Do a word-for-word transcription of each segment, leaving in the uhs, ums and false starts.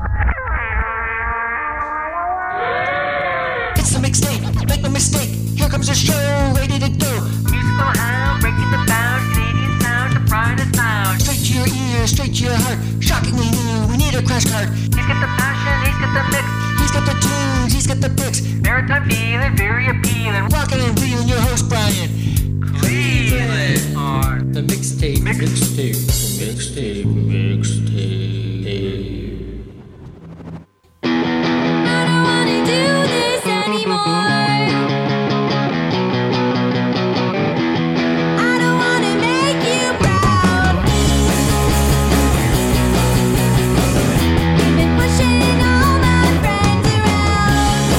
It's the mixtape, make no mistake. Here comes the show, ready to go. Musical hound, breaking the bounds, Canadian sound, the brightest sound. Straight to your ears, straight to your heart. Shockingly new, we need a crash cart. He's got the passion, he's got the mix. He's got the tunes, he's got the picks. Maritime feeling, very appealing. Rockin' and reeling, your host Brian. Cleveland on The mixtape, Mix- mixtape, mixtape, mixtape. I don't wanna do this anymore. I don't wanna make you proud. You've been pushing all my friends around.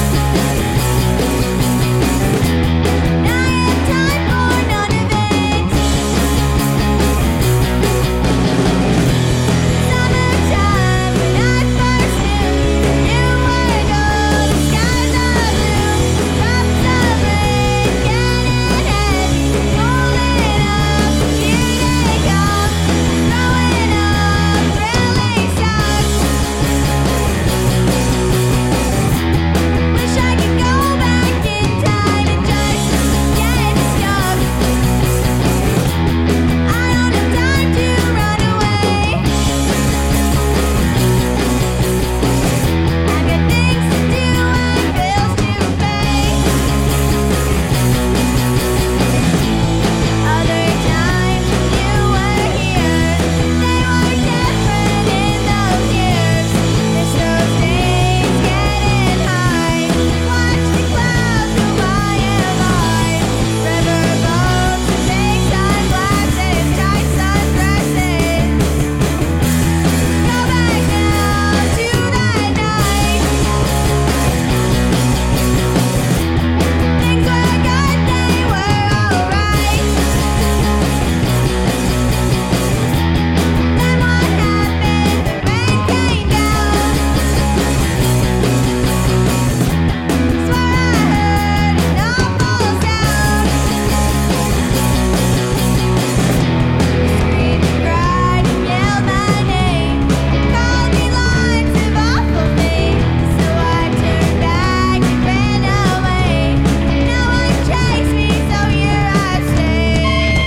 Now I have time for none of it. Summertime, when I first knew you, you were gold. The skies are blue, drops of rain, getting heavy, holding up. Here they come, throwing up really sucks. Wish I could go back in time and just get stuck. I don't have time to run away. I've got things to do and bills to pay. Other times you were here, they were different in those years. Miss those days getting high. Watch the clouds go by and by. River boats and big sunglasses, tight sundresses. Go back now to that night. Things were good, they were alright. Then what happened? The rain came down. Swear I heard an awful sound. Screamed and cried and yelled my name. Called me lines of awful things. So I turned back and ran away. No one chased me, so here I stay.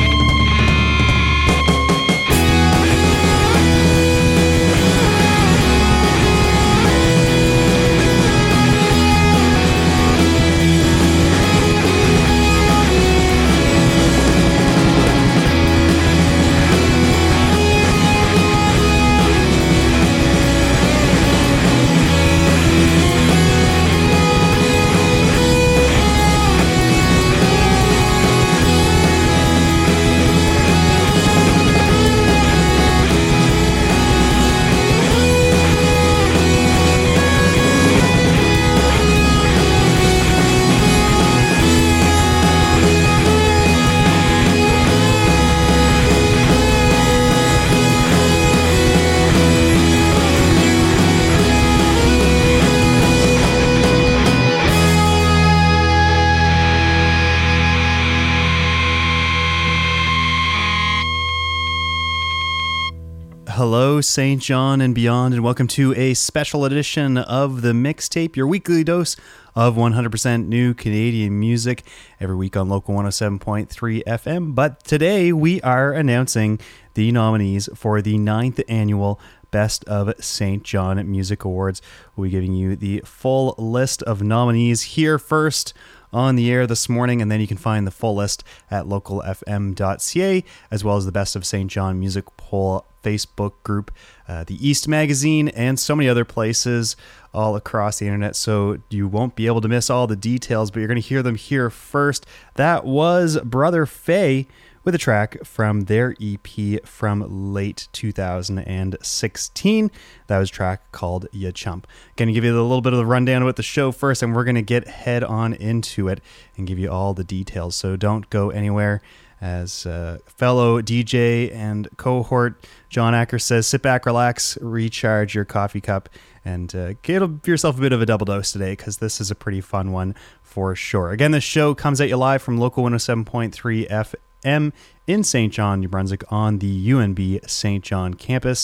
Hello, Saint John and beyond, and welcome to a special edition of The Mixtape, your weekly dose of one hundred percent new Canadian music every week on Local one oh seven point three F M. But today we are announcing the nominees for the ninth annual Best of Saint John Music Awards. We'll be giving you the full list of nominees here first on the air this morning, and then you can find the full list at local f m dot c a, as well as the Best of Saint John Music Poll Facebook group, uh, the East Magazine, and so many other places all across the internet. So you won't be able to miss all the details, but you're going to hear them here first. That was Brother Faye with a track from their E P from late two thousand sixteen. That was a track called Ya Chump. Going to give you a little bit of the rundown about the show first, and we're going to get head on into it and give you all the details. So don't go anywhere. As uh, fellow D J and cohort John Acker says, sit back, relax, recharge your coffee cup, and uh, get yourself a bit of a double dose today, because this is a pretty fun one for sure. Again, this show comes at you live from Local one oh seven point three F M in Saint John, New Brunswick, on the U N B Saint John campus.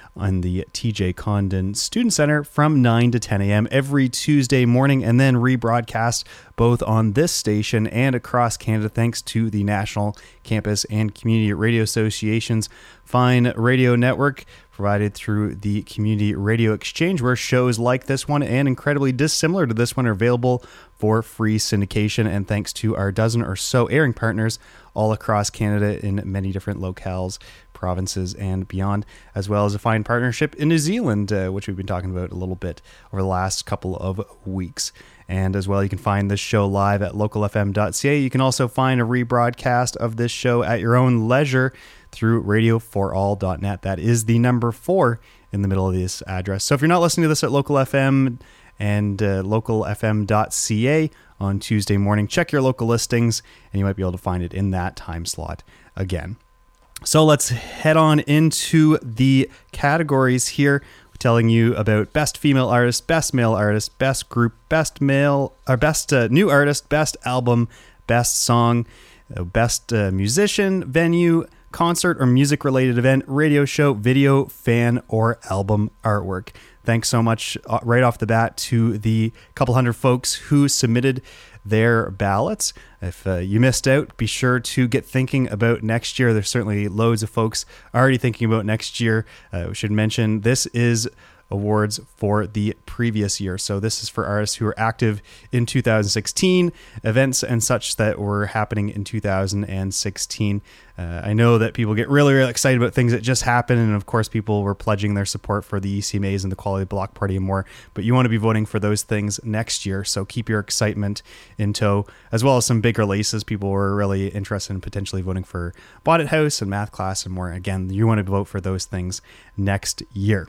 on the T J Condon Student Center from nine to ten a.m. every Tuesday morning, and then rebroadcast both on this station and across Canada thanks to the National Campus and Community Radio Association's fine radio network provided through the Community Radio Exchange, where shows like this one and incredibly dissimilar to this one are available for free syndication, and thanks to our dozen or so airing partners all across Canada in many different locales, provinces, and beyond, as well as a fine partnership in New Zealand, uh, which we've been talking about a little bit over the last couple of weeks. And as well, you can find this show live at local f m dot c a. You can also find a rebroadcast of this show at your own leisure through radio for all dot net. That is the number four in the middle of this address. So if you're not listening to this at Local F M and uh, local f m dot c a on Tuesday morning, check your local listings and you might be able to find it in that time slot again. So let's head on into the categories here, telling you about best female artist, best male artist, best group, best male or best uh, new artist, best album, best song, uh, best uh, musician, venue, concert or music related event, radio show, video, fan, or album artwork. Thanks so much uh, right off the bat to the couple hundred folks who submitted their ballots. If uh, you missed out, be sure to get thinking about next year. There's certainly loads of folks already thinking about next year. Uh, we should mention this is awards for the previous year. So this is for artists who were active in two thousand sixteen, events and such that were happening in two thousand sixteen. Uh, I know that people get really, really excited about things that just happened. And of course, people were pledging their support for the E C M As and the Quality Block Party and more. But you want to be voting for those things next year. So keep your excitement in tow, as well as some big releases. People were really interested in potentially voting for Bonnet House and Math Class and more. Again, you want to vote for those things next year.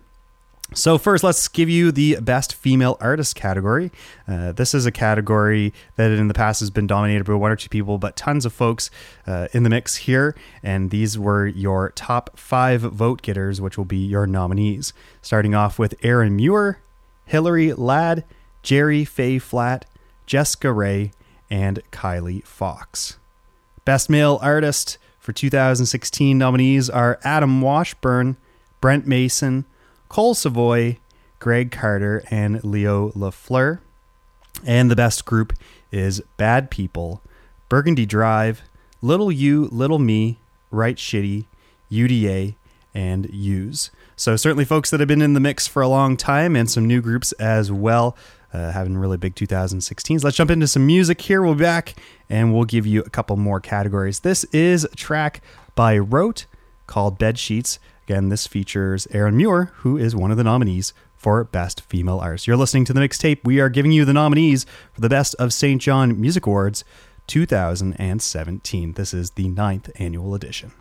So first, let's give you the best female artist category. Uh, this is a category that in the past has been dominated by one or two people, but tons of folks uh, in the mix here. And these were your top five vote getters, which will be your nominees. Starting off with Aaron Muir, Hillary Ladd, Jerry Faye Flatt, Jessica Ray, and Kylie Fox. Best male artist for two thousand sixteen nominees are Adam Washburn, Brent Mason, Cole Savoy, Greg Carter, and Leo LaFleur. And the best group is Bad People, Burgundy Drive, Little You, Little Me, Right Shitty, U D A, and Use. So certainly folks that have been in the mix for a long time, and some new groups as well, uh, having really big two thousand sixteens. Let's jump into some music here. We'll be back and we'll give you a couple more categories. This is a track by Rote called Bed Sheets. Again, this features Aaron Muir, who is one of the nominees for Best Female Artist. You're listening to the mixtape. We are giving you the nominees for the Best of Saint John Music Awards two thousand seventeen. This is the ninth annual edition.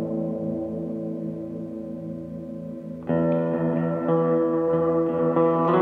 Thank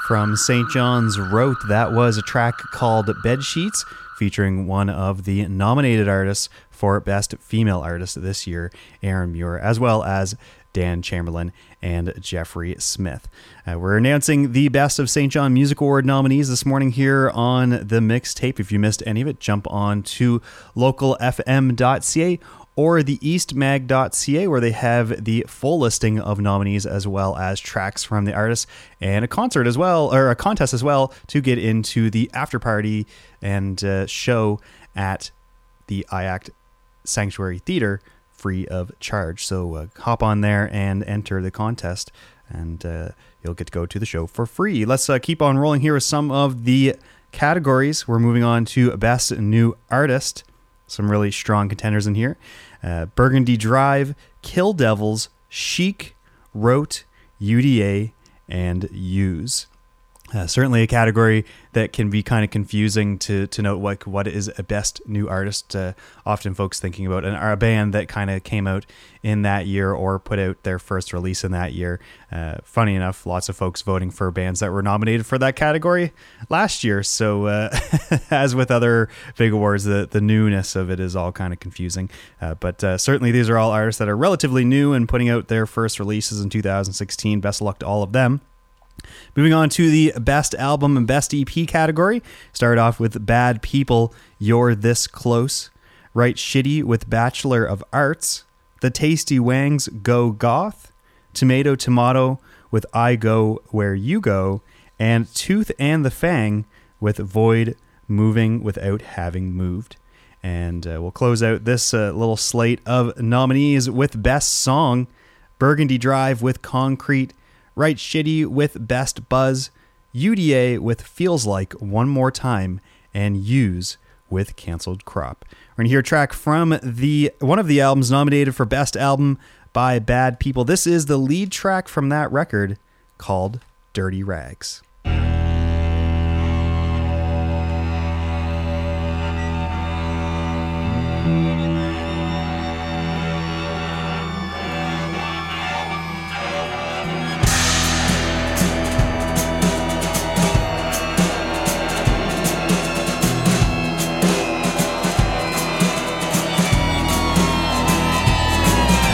from Saint John's Rote. That was a track called Bed Sheets, featuring one of the nominated artists for Best Female Artist this year, Aaron Muir, as well as Dan Chamberlain and Jeffrey Smith. Uh, we're announcing the Best of Saint John Music Award nominees this morning here on the Mixtape. If you missed any of it, jump on to local f m dot c a or the east mag dot c a, where they have the full listing of nominees as well as tracks from the artists and a concert as well, or a contest as well, to get into the after party and uh, show at the I A C T Sanctuary Theater free of charge. So uh, hop on there and enter the contest, and uh, you'll get to go to the show for free. Let's uh, keep on rolling here with some of the categories. We're moving on to Best New Artist. Some really strong contenders in here. Uh, Burgundy Drive, Kill Devils, Chic, Rote, U D A, and Use. Uh, certainly a category that can be kind of confusing to to note what what is a best new artist. Uh, often folks thinking about an, a band that kind of came out in that year or put out their first release in that year. Uh, funny enough, lots of folks voting for bands that were nominated for that category last year. So uh, as with other big awards, the, the newness of it is all kind of confusing. Uh, but uh, certainly these are all artists that are relatively new and putting out their first releases in two thousand sixteen. Best of luck to all of them. Moving on to the Best Album and Best E P category. Start off with Bad People, You're This Close. Right Shitty with Bachelor of Arts. The Tasty Wangs, Go Goth. Tomato Tomato with I Go Where You Go. And Tooth and the Fang with Void, Moving Without Having Moved. And uh, we'll close out this uh, little slate of nominees with Best Song. Burgundy Drive with Concrete. Right Shitty with Best Buzz, U D A with Feels Like One More Time, and Use with Cancelled Crop. We're going to hear a track from the one of the albums nominated for Best Album by Bad People. This is the lead track from that record called Dirty Rags.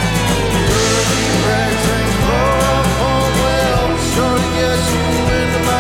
Rags and chloroform will surely get you into my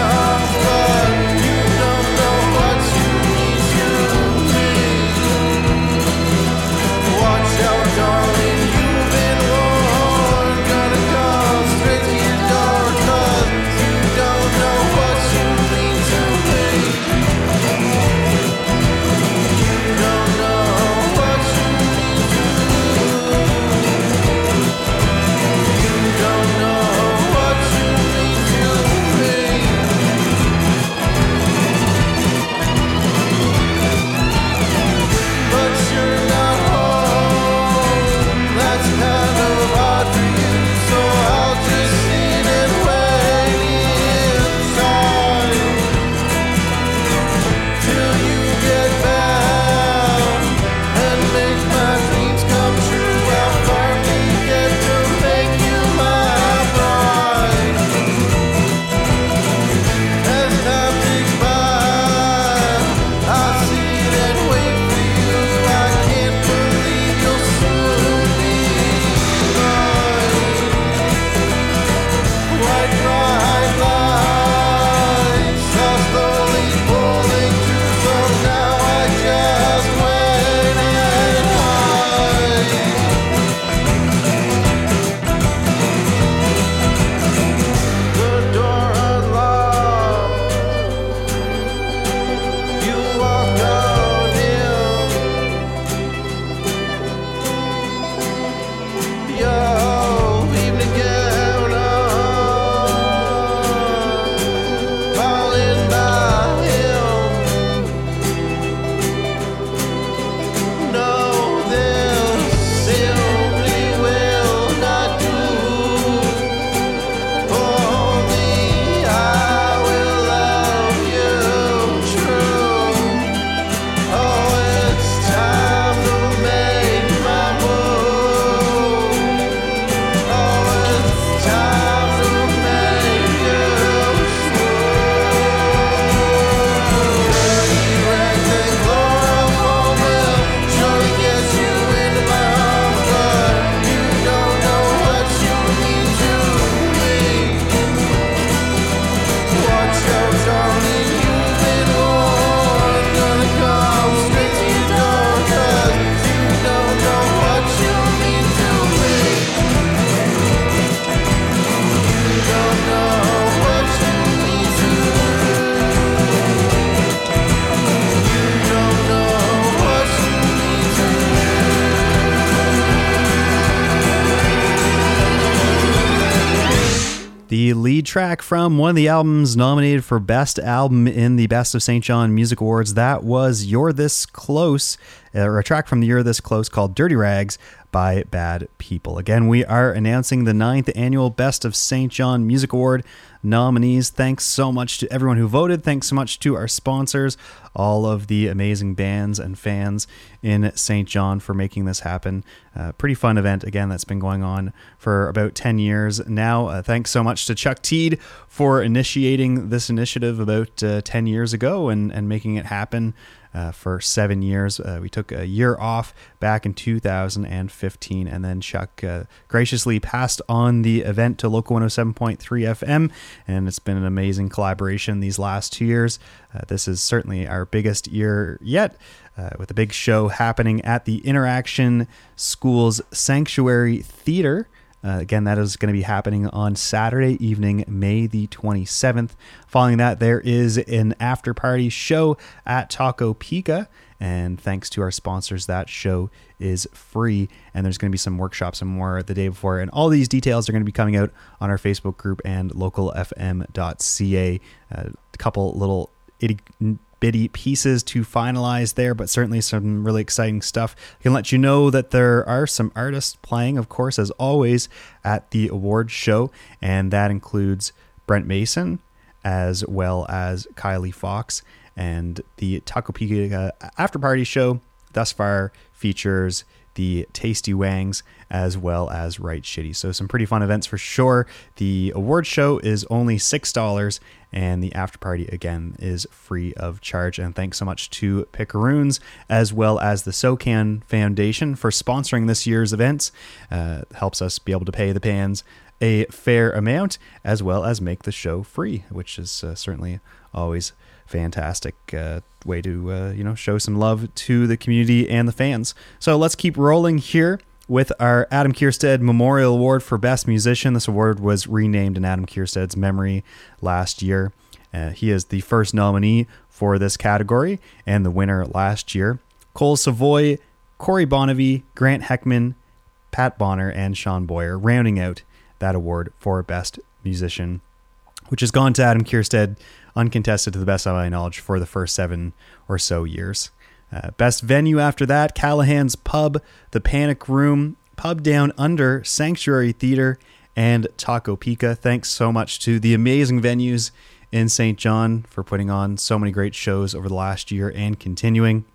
track from one of the albums nominated for Best Album in the Best of Saint John Music Awards. That was You're This Close, or a track from the You're This Close called Dirty Rags by Bad People. Again, we are announcing the ninth annual Best of Saint John Music Award nominees. Thanks so much to everyone who voted. Thanks so much to our sponsors, all of the amazing bands and fans in Saint John for making this happen. Uh, pretty fun event, again, that's been going on for about ten years now. Uh, thanks so much to Chuck Teed for initiating this initiative about uh, ten years ago and, and making it happen. Uh, for seven years. Uh, we took a year off back in two thousand fifteen, and then Chuck uh, graciously passed on the event to Local one oh seven point three F M, and it's been an amazing collaboration these last two years. Uh, this is certainly our biggest year yet, uh, with a big show happening at the Interaction Schools Sanctuary Theater. Uh, again, that is going to be happening on Saturday evening, May the twenty-seventh. Following that, there is an after-party show at Taco Pica, and thanks to our sponsors, that show is free, and there's going to be some workshops and more the day before, and all these details are going to be coming out on our Facebook group and local f m dot c a. Uh, a couple little itty bitty pieces to finalize there, but certainly some really exciting stuff. I can let you know that there are some artists playing, of course, as always, at the awards show, and that includes Brent Mason as well as Kylie Fox. And the Taco Pica after party show thus far features the Tasty Wangs as well as Right Shitty. So some pretty fun events for sure. The award show is only six dollars, and the after party again is free of charge. And thanks so much to Picaroons as well as the SoCan Foundation for sponsoring this year's events. Uh, helps us be able to pay the bands a fair amount as well as make the show free, which is uh, certainly always fantastic uh, way to uh, you know show some love to the community and the fans. So let's keep rolling here with our Adam Kierstead Memorial Award for Best Musician. This award was renamed in Adam Kierstead's memory last year. Uh, he is the first nominee for this category and the winner last year. Cole Savoy, Corey Bonnevie, Grant Heckman, Pat Bonner, and Sean Boyer rounding out that award for Best Musician, which has gone to Adam Kierstead uncontested to the best of my knowledge for the first seven or so years. Uh, best venue after that, Callahan's Pub, The Panic Room, Pub Down Under, Sanctuary Theater, and Taco Pica. Thanks so much to the amazing venues in Saint John for putting on so many great shows over the last year and continuing.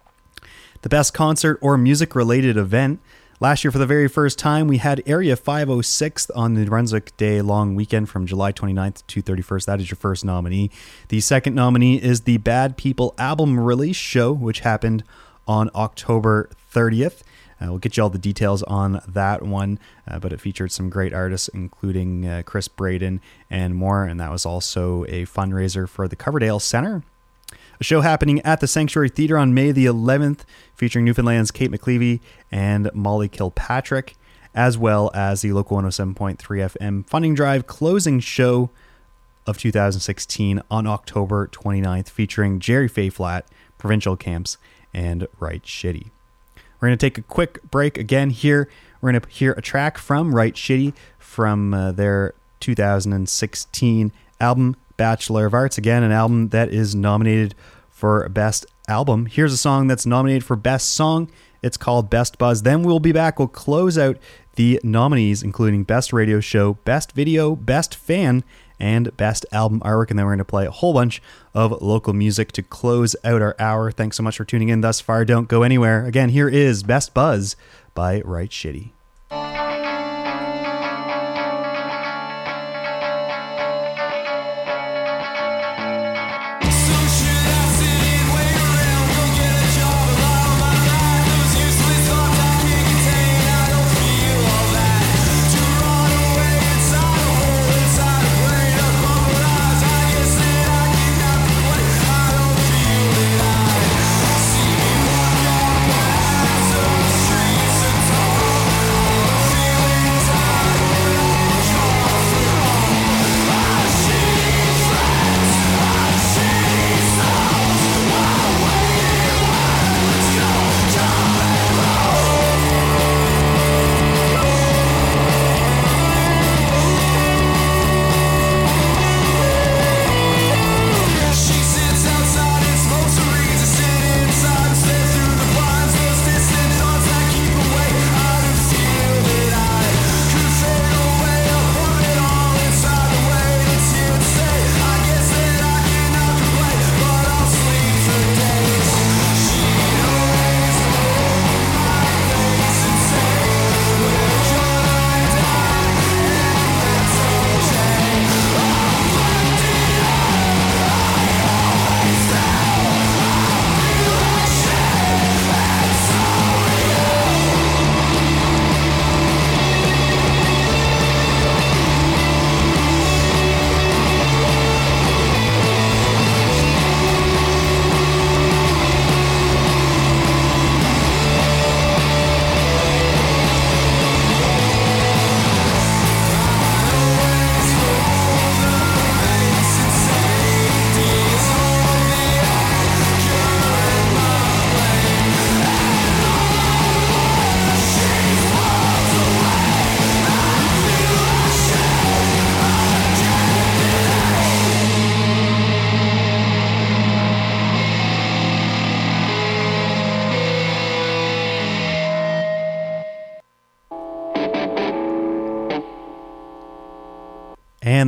The best concert or music-related event. Last year, for the very first time, we had Area five oh six on the New Brunswick Day long weekend from July twenty-ninth to thirty-first. That is your first nominee. The second nominee is the Bad People album release show, which happened on October thirtieth. Uh, we'll get you all the details on that one, uh, but it featured some great artists, including uh, Chris Braden and more, and that was also a fundraiser for the Coverdale Center. A show happening at the Sanctuary Theater on May the eleventh, featuring Newfoundland's Kate McLeavy and Molly Kilpatrick, as well as the Local one oh seven point three F M Funding Drive closing show of two thousand sixteen on October twenty-ninth, featuring Jerry Fayflat, Provincial Camps, and Right Shitty. We're going to take a quick break again here. We're going to hear a track from Right Shitty from uh, their two thousand sixteen album, Bachelor of Arts. Again, an album that is nominated for Best Album. Here's a song that's nominated for Best Song. It's called Best Buzz. Then we'll be back. We'll close out the nominees, including Best Radio Show, Best Video, Best Fan, and Best Album Artwork. And then we're going to play a whole bunch of local music to close out our hour. Thanks so much for tuning in thus far. Don't go anywhere. Again, here is Best Buzz by Right Shitty. Streets and tall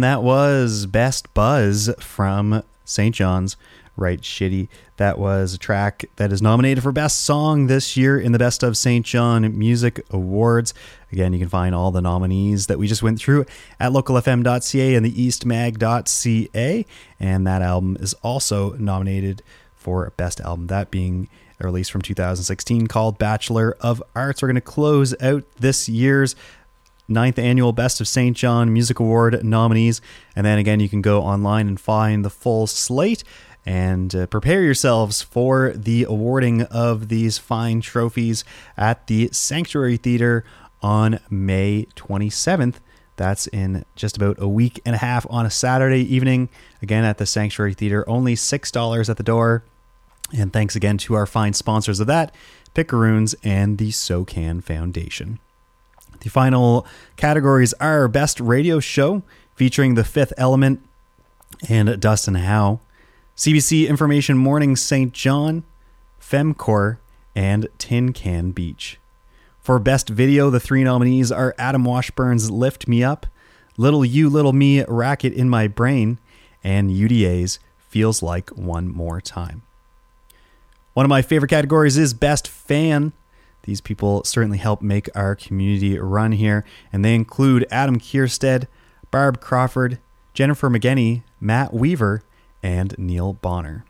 that was Best Buzz from Saint John's, Right Shitty. That was a track that is nominated for Best Song this year in the Best of Saint John Music Awards. Again, you can find all the nominees that we just went through at local f m dot c a and the east mag dot c a. And that album is also nominated for Best Album, that being a release from two thousand sixteen called Bachelor of Arts. We're going to close out this year's ninth annual Best of Saint John Music Award nominees. And then again, you can go online and find the full slate and uh, prepare yourselves for the awarding of these fine trophies at the Sanctuary Theatre on May twenty-seventh. That's in just about a week and a half on a Saturday evening. Again, at the Sanctuary Theatre, only six dollars at the door. And thanks again to our fine sponsors of that, Picaroons and the SoCan Foundation. The final categories are Best Radio Show, featuring The Fifth Element and Dustin Howe, C B C Information Morning Saint John, Femcore, and Tin Can Beach. For Best Video, the three nominees are Adam Washburn's Lift Me Up, Little You, Little Me, Racket in My Brain, and U D A's Feels Like One More Time. One of my favorite categories is Best Fan. These people certainly help make our community run here, and they include Adam Kierstead, Barb Crawford, Jennifer McGinney, Matt Weaver, and Neil Bonner.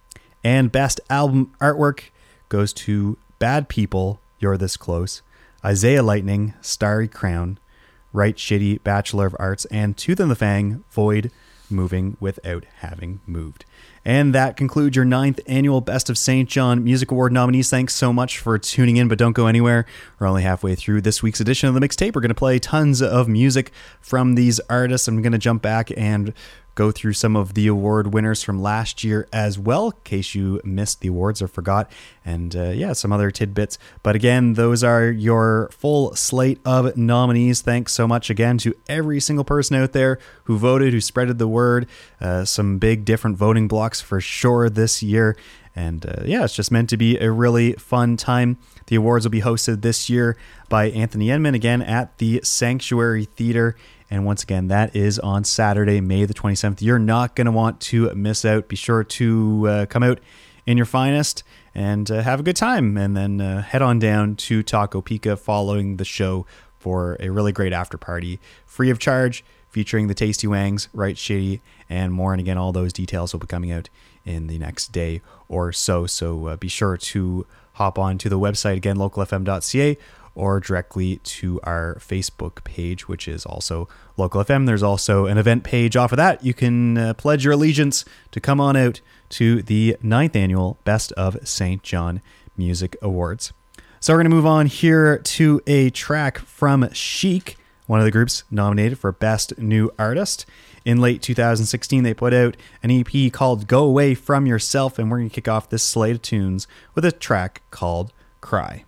And Best Album Artwork goes to Bad People, You're This Close, Isaiah Lightning, Starry Crown, Right Shitty, Bachelor of Arts, and Tooth and the Fang, Void, Moving Without Having Moved. And that concludes your ninth annual Best of Saint John Music Award nominees. Thanks so much for tuning in, but don't go anywhere. We're only halfway through this week's edition of the mixtape. We're going to play tons of music from these artists. I'm going to jump back and go through some of the award winners from last year as well, in case you missed the awards or forgot, and uh, yeah, some other tidbits. But again, those are your full slate of nominees. Thanks so much again to every single person out there who voted, who spreaded the word. Uh, some big different voting blocks for sure this year. And uh, yeah, it's just meant to be a really fun time. The awards will be hosted this year by Anthony Enman, again at the Sanctuary Theatre. And once again, that is on Saturday, May the twenty-seventh. You're not going to want to miss out. Be sure to uh, come out in your finest and uh, have a good time. And then uh, head on down to Taco Pica following the show for a really great after party, free of charge, featuring the Tasty Wangs, Right Shitty, and more. And again, all those details will be coming out in the next day or so. So uh, be sure to hop on to the website, again, local f m dot c a, or directly to our Facebook page, which is also Local F M. There's also an event page off of that. You can uh, pledge your allegiance to come on out to the ninth annual Best of Saint John Music Awards. So we're going to move on here to a track from Chic, one of the groups nominated for Best New Artist. In late two thousand sixteen, they put out an E P called Go Away From Yourself, and we're going to kick off this slate of tunes with a track called Cry.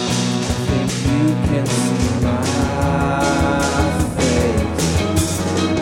Can see my face.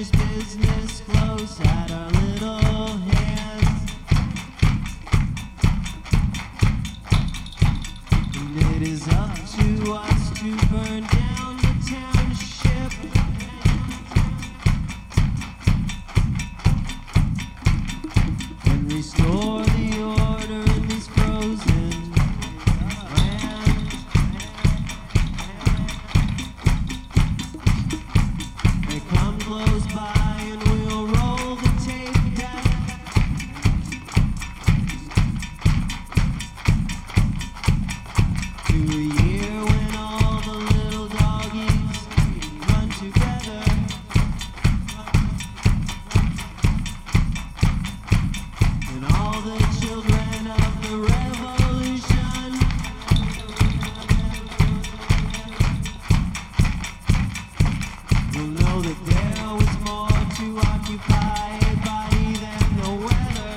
Unfinished business close at our little hands. And it is up to us to burn down the township. And restore the order in this frozen land. They come close by and we'll roll the tape down. To a year when all the little doggies run together. And all the children of the revolution will know that there was more to occupy a body than the weather.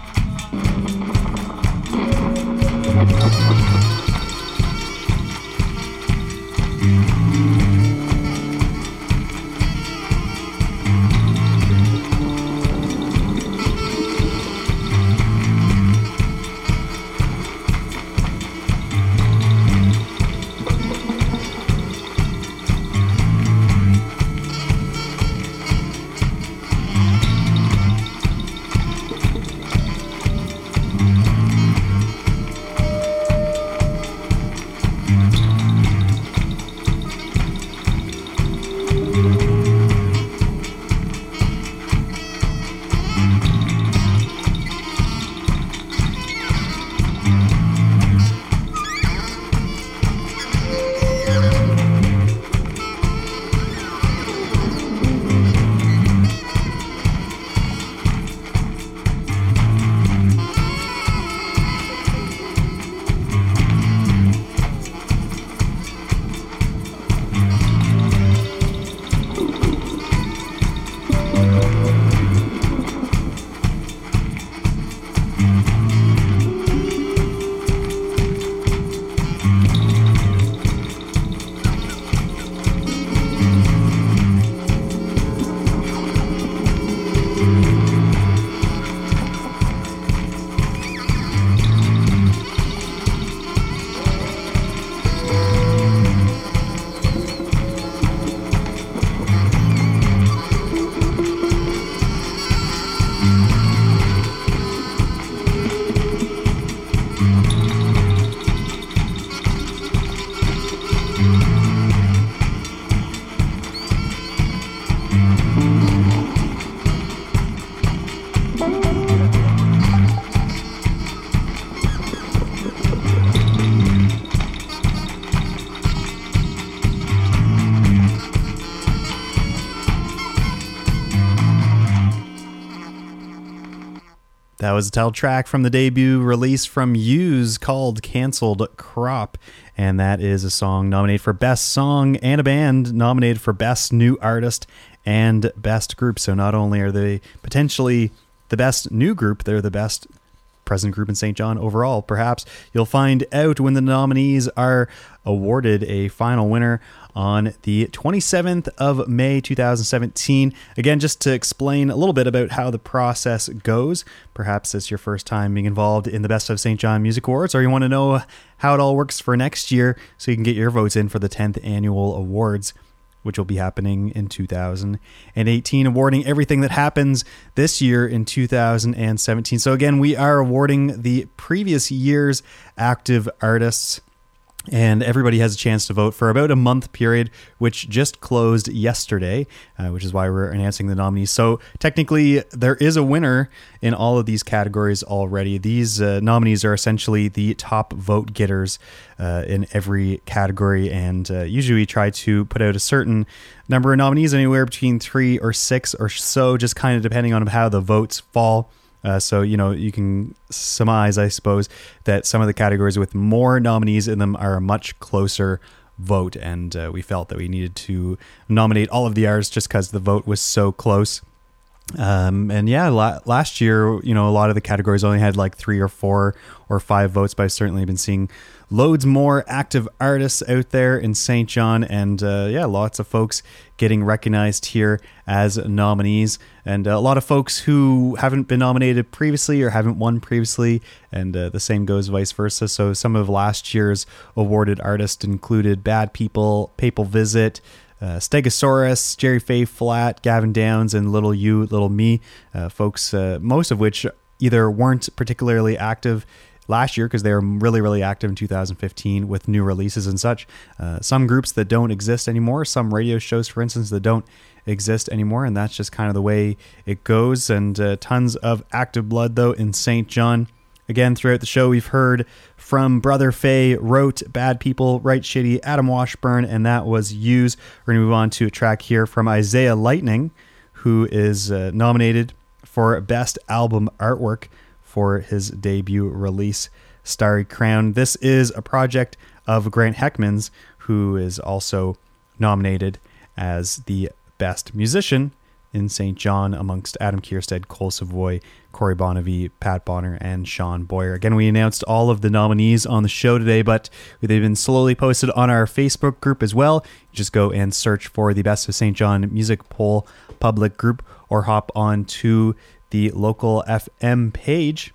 That was a title track from the debut release from Use called Cancelled Crop. And that is a song nominated for Best Song and a band nominated for Best New Artist and Best Group. So not only are they potentially the best new group, they're the best present group in Saint John overall. Perhaps you'll find out when the nominees are awarded a final winner on the twenty-seventh of May two thousand seventeen. Again, just to explain a little bit about how the process goes, perhaps it's your first time being involved in the Best of Saint John Music Awards, or you want to know how it all works for next year so you can get your votes in for the tenth annual awards, which will be happening in two thousand eighteen, awarding everything that happens this year in two thousand seventeen. So again, we are awarding the previous year's active artists, and everybody has a chance to vote for about a month period, which just closed yesterday, uh, which is why we're announcing the nominees. So technically, there is a winner in all of these categories already. These uh, nominees are essentially the top vote getters uh, in every category, and uh, usually we try to put out a certain number of nominees, anywhere between three or six or so, just kind of depending on how the votes fall. Uh, so, you know, you can surmise, I suppose, that some of the categories with more nominees in them are a much closer vote. And uh, we felt that we needed to nominate all of the artists just because the vote was so close. Um, and yeah, la- last year, you know, a lot of the categories only had like three or four or five votes, but I've certainly been seeing loads more active artists out there in Saint John, and uh, yeah, lots of folks getting recognized here as nominees, and a lot of folks who haven't been nominated previously or haven't won previously, and uh, the same goes vice versa. So some of last year's awarded artists included Bad People, Papal Visit, Uh, Stegosaurus, Jerry Faye Flat, Gavin Downs, and Little You, Little Me, uh, folks, uh, most of which either weren't particularly active last year because they were really, really active in two thousand fifteen with new releases and such. Uh, some groups that don't exist anymore, some radio shows, for instance, that don't exist anymore, and that's just kind of the way it goes. And uh, tons of active blood, though, in Saint John. Again, throughout the show, we've heard from Brother Faye, Wrote, Bad People, Right Shitty, Adam Washburn, and that was Use. We're going to move on to a track here from Isaiah Lightning, who is uh, nominated for Best Album Artwork for his debut release, Starry Crown. This is a project of Grant Heckman's, who is also nominated as the Best Musician in Saint John amongst Adam Kierstead, Cole Savoy, Corey Bonnevie, Pat Bonner, and Sean Boyer. Again, we announced all of the nominees on the show today, but they've been slowly posted on our Facebook group as well. You just go and search for the Best of Saint John Music Poll public group, or hop on to the Local F M page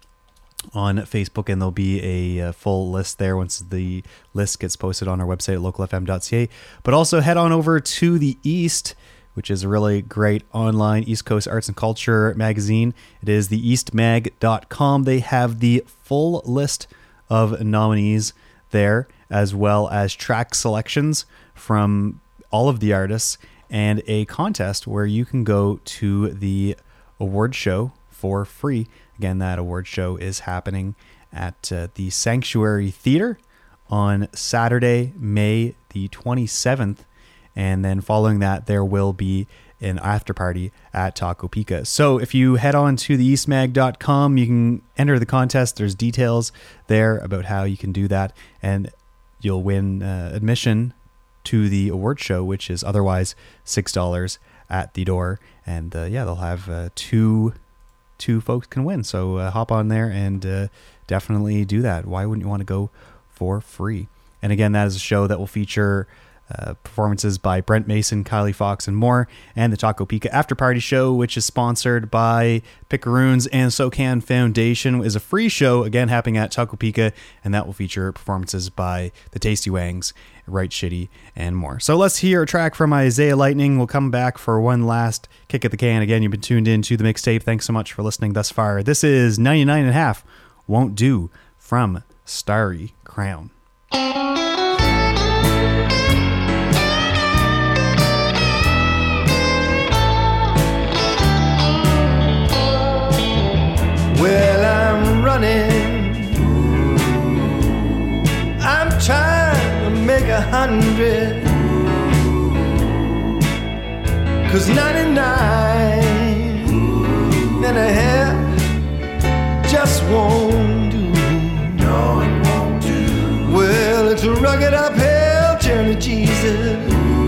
on Facebook, and there'll be a, a full list there once the list gets posted on our website at local f m dot c a. But also head on over to the East, which is a really great online East Coast arts and culture magazine. It is the east mag dot com. They have the full list of nominees there, as well as track selections from all of the artists, and a contest where you can go to the award show for free. Again, that award show is happening at uh, the Sanctuary Theater on Saturday, May the twenty-seventh. And then following that, there will be an after party at Taco Pica. So if you head on to the east mag dot com, you can enter the contest. There's details there about how you can do that, and you'll win uh, admission to the award show, which is otherwise six dollars at the door. And uh, yeah, they'll have uh, two two folks can win. So uh, hop on there and uh, definitely do that. Why wouldn't you want to go for free? And again, that is a show that will feature Uh, performances by Brent Mason, Kylie Fox, and more, and the Taco Pica After Party Show, which is sponsored by Picaroons and SoCan Foundation, is a free show, again, happening at Taco Pica, and that will feature performances by the Tasty Wangs, Right Shitty, and more. So let's hear a track from Isaiah Lightning. We'll come back for one last kick at the can. Again, you've been tuned in to the mixtape. Thanks so much for listening thus far. This is ninety-nine and a half Won't Do from Starry Crown. Well, I'm running, I'm trying to make a hundred, 'cause ninety-nine and a half just won't do. No, it won't do. Well, it's a rugged uphill journey, Jesus.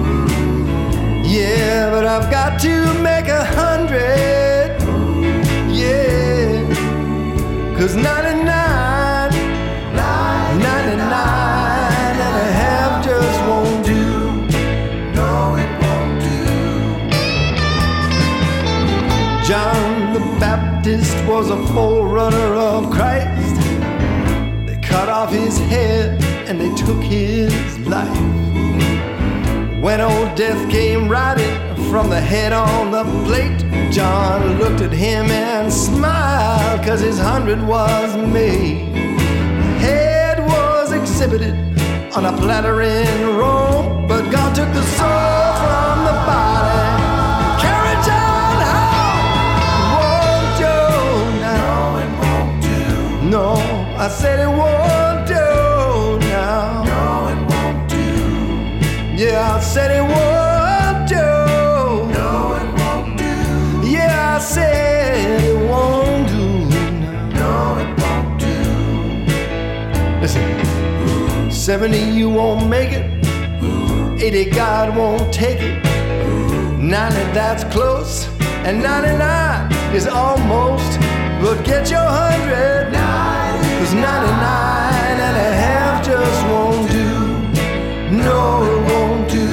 Yeah, but I've got to make a hundred. Yeah, 'cause ninety-nine, ninety-nine and a half just won't do. No, it won't do. John the Baptist was a forerunner of Christ. They cut off his head and they took his life. When old death came riding from the head on the plate, John looked at him and smiled, 'cause his hundred was made. The head was exhibited on a platter in Rome, but God took the soul from the body, carried John home. Won't do now. No, it won't do. No, I said it won't do now. No, it won't do. Yeah, I said it won't do. I said it won't do now. No, it won't do. Listen, seventy you won't make it. eighty God won't take it. ninety that's close, and ninety-nine is almost, but get your hundred. Cause ninety-nine and a half just won't do. No, it won't do.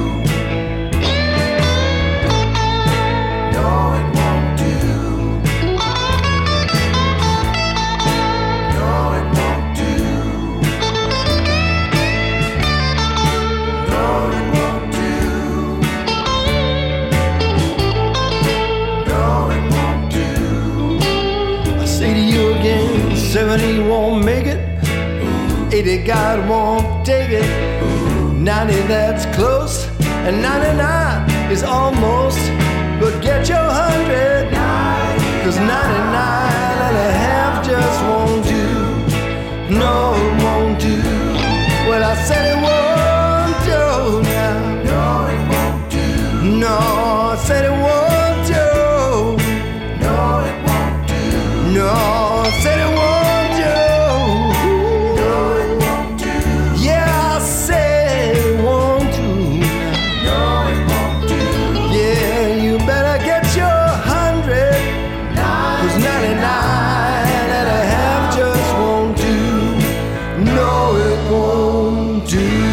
No, it won't do. No, it won't do. No, it won't do. No, it won't do. I say to you again, seventy won't make it. eighty God won't take it. ninety that's close. And ninety-nine is almost. But get your hundred. Cause ninety-nine and a half just won't do. No, it won't do. Well, I said it won't do now. No, it won't do. No, I said it won't do. No, it won't do. No, I said it won't do. No, it won't do. Yeah, I said it won't do. No, it won't do. Yeah, you better get your hundred. Cause ninety-nine and a half just won't do. No, it won't do.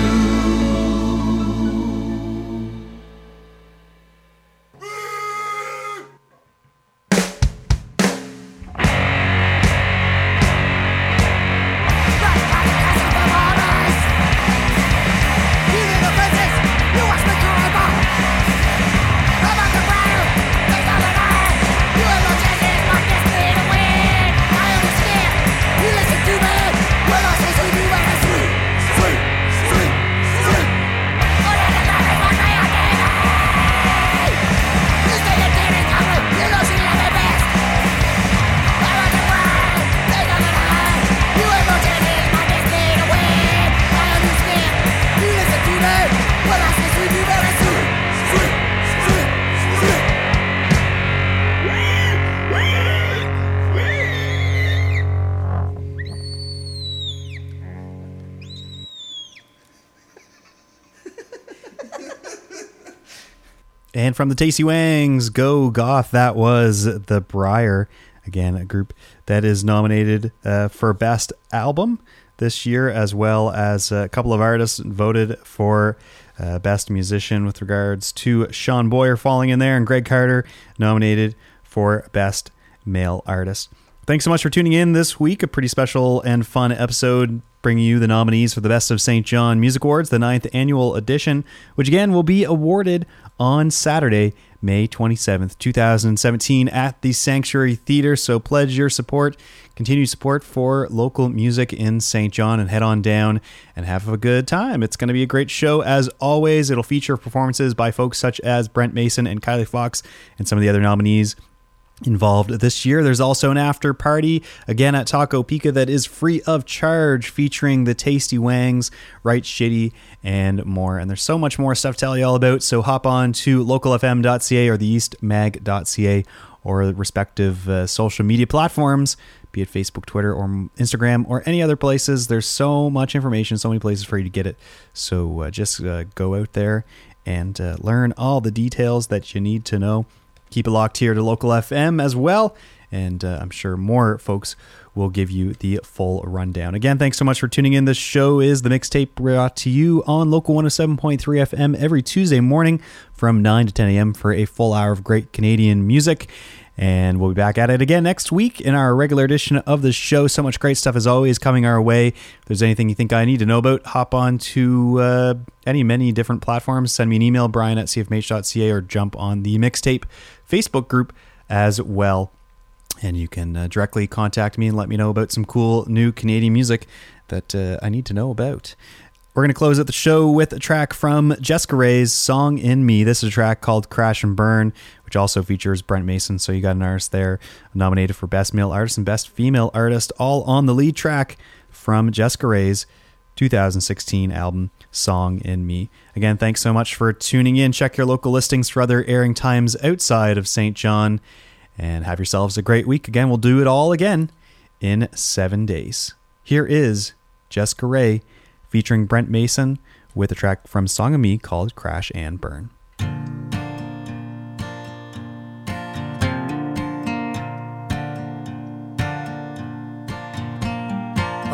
And from the Tasty Wangs, Go Goth, that was The Briar. Again, a group that is nominated uh, for Best Album this year, as well as a couple of artists voted for uh, Best Musician with regards to Sean Boyer falling in there, and Greg Carter nominated for Best Male Artist. Thanks so much for tuning in this week. A pretty special and fun episode bringing you the nominees for the Best of Saint John Music Awards, the ninth annual edition, which again will be awarded on Saturday, May twenty-seventh, twenty seventeen at the Sanctuary Theatre. So pledge your support, continued support for local music in Saint John, and head on down and have a good time. It's going to be a great show as always. It'll feature performances by folks such as Brent Mason and Kylie Fox and some of the other nominees involved this year. There's also an after party again at Taco Pica that is free of charge, featuring the Tasty Wangs, Right Shitty, and more. And there's so much more stuff to tell you all about, so hop on to local f m dot c a or the east mag dot c a or the respective uh, social media platforms, be it Facebook, Twitter, or Instagram, or any other places. There's so much information, so many places for you to get it. So uh, just uh, go out there and uh, learn all the details that you need to know. Keep it locked here to Local F M as well, and uh, I'm sure more folks will give you the full rundown. Again, thanks so much for tuning in. This show is The Mixtape, brought to you on Local one oh seven point three F M every Tuesday morning from nine to ten a.m. for a full hour of great Canadian music. And we'll be back at it again next week in our regular edition of the show. So much great stuff as always coming our way. If there's anything you think I need to know about, hop on to uh, any, many different platforms. Send me an email, brian at c f m h dot c a, or jump on the Mixtape Facebook group as well. And you can uh, directly contact me and let me know about some cool new Canadian music that uh, I need to know about. We're going to close out the show with a track from Jessica Rae's Song in Me. This is a track called Crash and Burn, which also features Brent Mason. So you got an artist there nominated for Best Male Artist and Best Female Artist, all on the lead track from Jessica Rae's two thousand sixteen album, Song in Me. Again, thanks so much for tuning in. Check your local listings for other airing times outside of Saint John, and have yourselves a great week. Again, we'll do it all again in seven days. Here is Jessica Rae featuring Brent Mason with a track from Song of Me called Crash and Burn.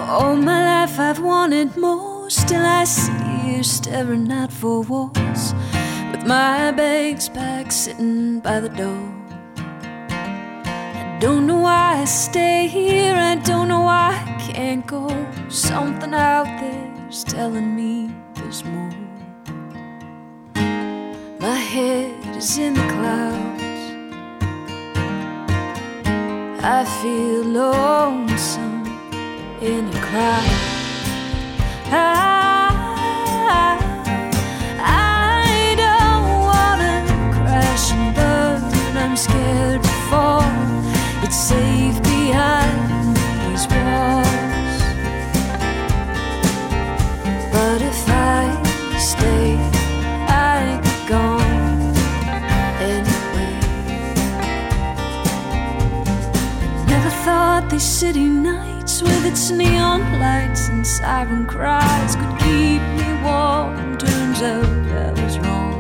All my life I've wanted more. Still I see you staring out for walls, with my bags packed sitting by the door. I don't know why I stay here, I don't know why I can't go. Something out there's telling me there's more. My head is in the clouds, I feel lonesome in a crowd. I, I don't wanna crash and burn, I'm scared to fall. It's safe behind these walls, but if I stay, I'd be gone anyway. Never thought these city nights with its neon lights and siren cries could keep me warm. Turns out I was wrong.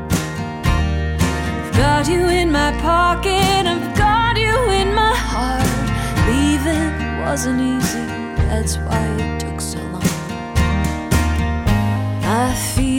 I've got you in my pocket, I've got you in my heart. Leaving wasn't easy, that's why it took so long. I feel